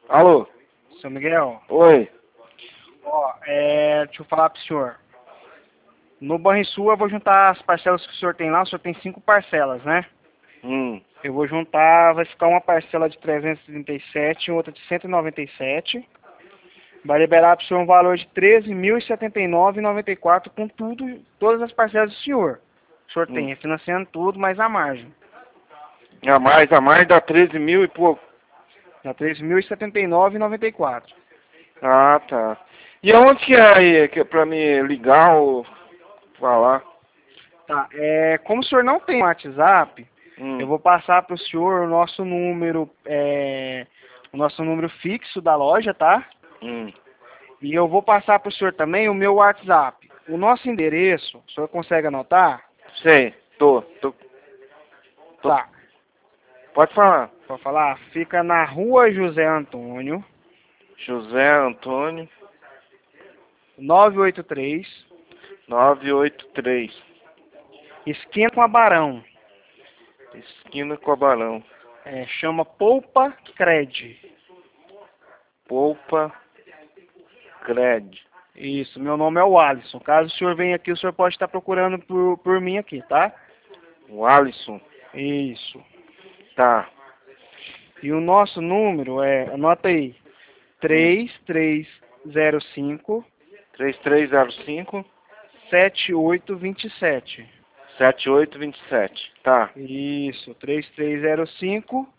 Alô? Seu Miguel, Oi. ó, deixa eu falar pro senhor. No Banrisul eu vou juntar as parcelas que o senhor tem lá, o senhor tem 5 parcelas, né? Eu vou juntar, vai ficar uma parcela de 337 e outra de 197. Vai liberar pro senhor um valor de 13.079,94 com tudo, todas as parcelas do senhor. O senhor tem, refinanciando tudo, mais a margem. A mais dá 13 mil e pouco. Dá 13.079,94. Ah, tá. E aonde que é aí, que é pra me ligar ou falar? Tá, como o senhor não tem WhatsApp, eu vou passar para o senhor o nosso número fixo da loja, tá? E eu vou passar para o senhor também o meu WhatsApp. O nosso endereço, o senhor consegue anotar? Sei, tô. Tá. Pode falar. Vou falar, fica na Rua José Antônio, José Antônio, 983, 983, esquina com a Barão. esquina com a Barão. Chama Poupa Cred. Poupa Cred. Isso, meu nome é o Alisson. Caso o senhor venha aqui, o senhor pode estar procurando por mim aqui, tá? O Alisson. Isso. Tá. E o nosso número anota aí, 3305 3305 7827. 7827. Tá. Isso, 3305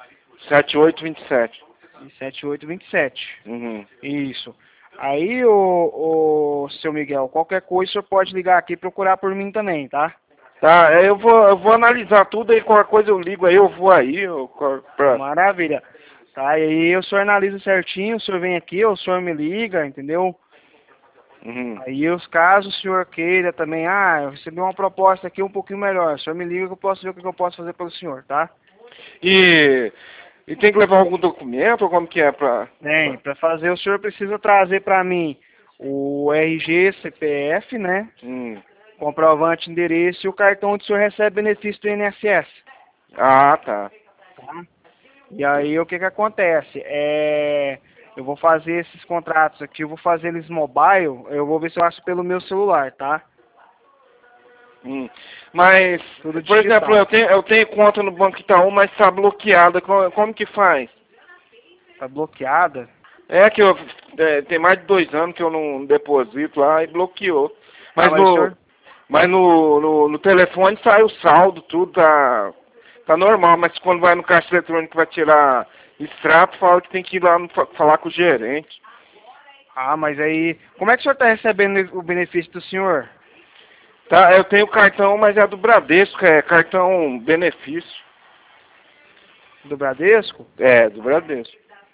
7827. e 7827. Uhum. Isso. Aí, o seu Miguel, qualquer coisa o senhor pode ligar aqui e procurar por mim também, tá? Tá, eu vou analisar tudo aí, qualquer coisa eu ligo aí, eu vou aí, Maravilha. Tá, e aí o senhor analisa certinho, o senhor vem aqui, o senhor me liga, entendeu? Aí os casos o senhor queira também, eu recebi uma proposta aqui um pouquinho melhor, o senhor me liga que eu posso ver o que eu posso fazer pelo senhor, tá? E tem que levar algum documento, ou como que é pra... Bem, para fazer o senhor precisa trazer para mim o RG, CPF, né? Comprovante de endereço e o cartão onde o senhor recebe benefício do INSS. Ah, tá. E aí o que acontece? Eu vou fazer esses contratos aqui, eu vou fazer eles mobile, eu vou ver se eu faço pelo meu celular, tá? Mas, Tudo por digital. exemplo, eu tenho conta no Banco Itaú, mas está bloqueada. Como que faz? Tá bloqueada? É que tem mais de 2 anos que eu não deposito lá e bloqueou. Mas, Mas o senhor... no telefone sai o saldo, tudo tá normal. Mas quando vai no caixa eletrônico vai tirar extrato, fala que tem que ir lá falar com o gerente. mas aí... Como é que o senhor está recebendo o benefício do senhor? Tá, eu tenho cartão, mas é do Bradesco, é cartão benefício. Do Bradesco? É, do Bradesco.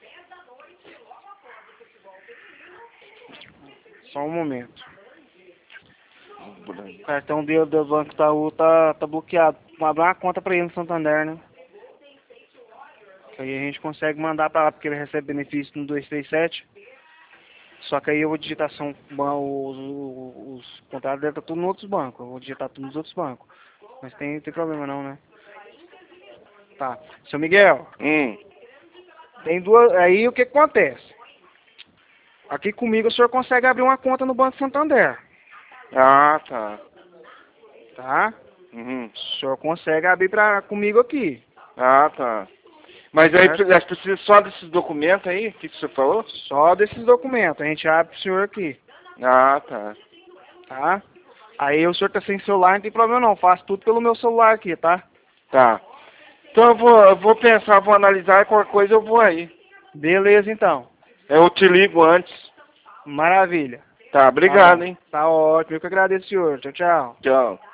Só um momento. O cartão dele do Banco Itaú tá bloqueado. Vamos abrir uma conta para ele no Santander, né? Que aí a gente consegue mandar para lá, porque ele recebe benefício no 237. Só que aí eu vou digitar os contratos dele tá tudo nos outros bancos. Eu vou digitar tudo nos outros bancos. Mas tem problema não, né? Tá. Seu Miguel, tem duas... Aí o que acontece? Aqui comigo o senhor consegue abrir uma conta no Banco Santander. Ah, tá. Tá? O senhor consegue abrir comigo aqui. Ah, tá. Mas aí precisa só desses documentos aí, o que você falou? Só desses documentos, a gente abre pro senhor aqui. Ah, tá. Tá? Aí o senhor tá sem celular, não tem problema não, faço tudo pelo meu celular aqui, tá? Tá. Então eu vou pensar, vou analisar e qualquer coisa eu vou aí. Beleza então. Eu te ligo antes. Maravilha. Tá, obrigado, hein? Tá ótimo, eu que agradeço, senhor. Tchau, tchau. Tchau.